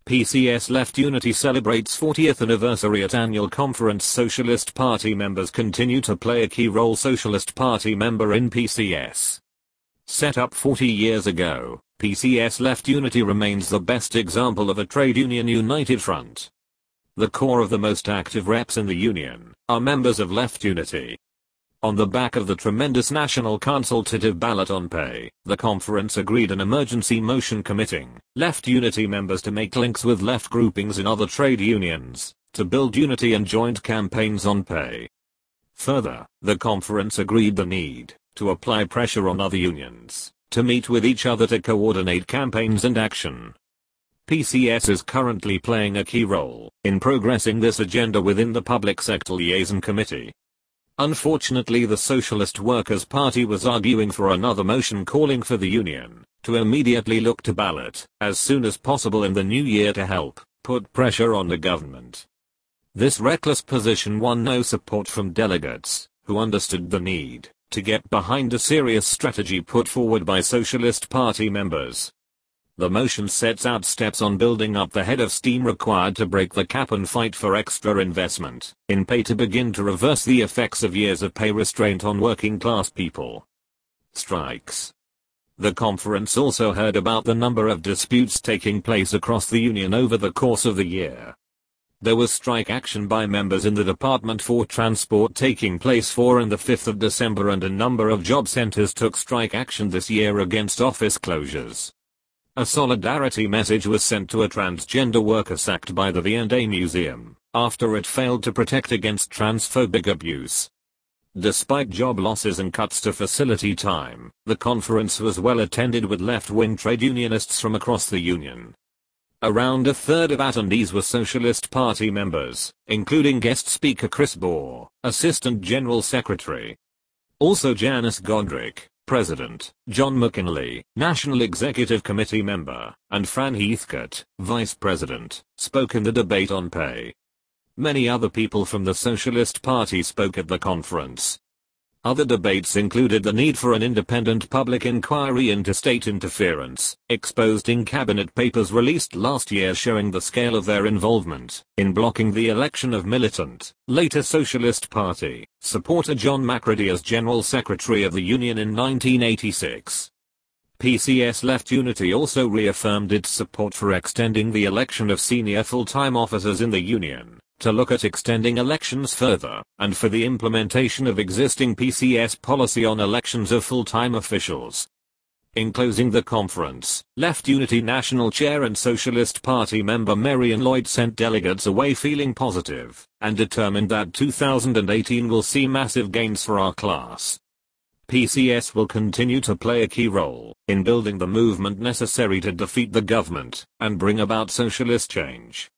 PCS Left Unity celebrates 40th anniversary at annual conference. Socialist Party members continue to play a key role. Socialist Party member in PCS. Set up 40 years ago, PCS Left Unity remains the best example of a trade union united front. The core of the most active reps in the union are members of Left Unity. On the back of the tremendous national consultative ballot on pay, the conference agreed an emergency motion committing Left Unity members to make links with left groupings in other trade unions, to build unity and joint campaigns on pay. Further, the conference agreed the need to apply pressure on other unions to meet with each other to coordinate campaigns and action. PCS is currently playing a key role in progressing this agenda within the Public Sector Liaison Committee. Unfortunately, the Socialist Workers' Party was arguing for another motion calling for the union to immediately look to ballot as soon as possible in the new year to help put pressure on the government. This reckless position won no support from delegates who understood the need to get behind a serious strategy put forward by Socialist Party members. The motion sets out steps on building up the head of steam required to break the cap and fight for extra investment in pay to begin to reverse the effects of years of pay restraint on working class people. Strikes. The conference also heard about the number of disputes taking place across the union over the course of the year. There was strike action by members in the Department for Transport taking place 4 and the 5th of December, and a number of job centers took strike action this year against office closures. A solidarity message was sent to a transgender worker sacked by the V&A Museum after it failed to protect against transphobic abuse. Despite job losses and cuts to facility time, the conference was well attended with left-wing trade unionists from across the union. Around a third of attendees were Socialist Party members, including guest speaker Chris Bohr, Assistant General Secretary. Also Janice Godric, President, John McKinley, National Executive Committee member, and Fran Heathcote, Vice President, spoke in the debate on pay. Many other people from the Socialist Party spoke at the conference. Other debates included the need for an independent public inquiry into state interference, exposed in cabinet papers released last year showing the scale of their involvement in blocking the election of militant, later Socialist Party supporter John McCready as General Secretary of the Union in 1986. PCS Left Unity also reaffirmed its support for extending the election of senior full-time officers in the union, to look at extending elections further, and for the implementation of existing PCS policy on elections of full-time officials. In closing the conference, Left Unity National Chair and Socialist Party member Marian Lloyd sent delegates away feeling positive, and determined that 2018 will see massive gains for our class. PCS will continue to play a key role in building the movement necessary to defeat the government and bring about socialist change.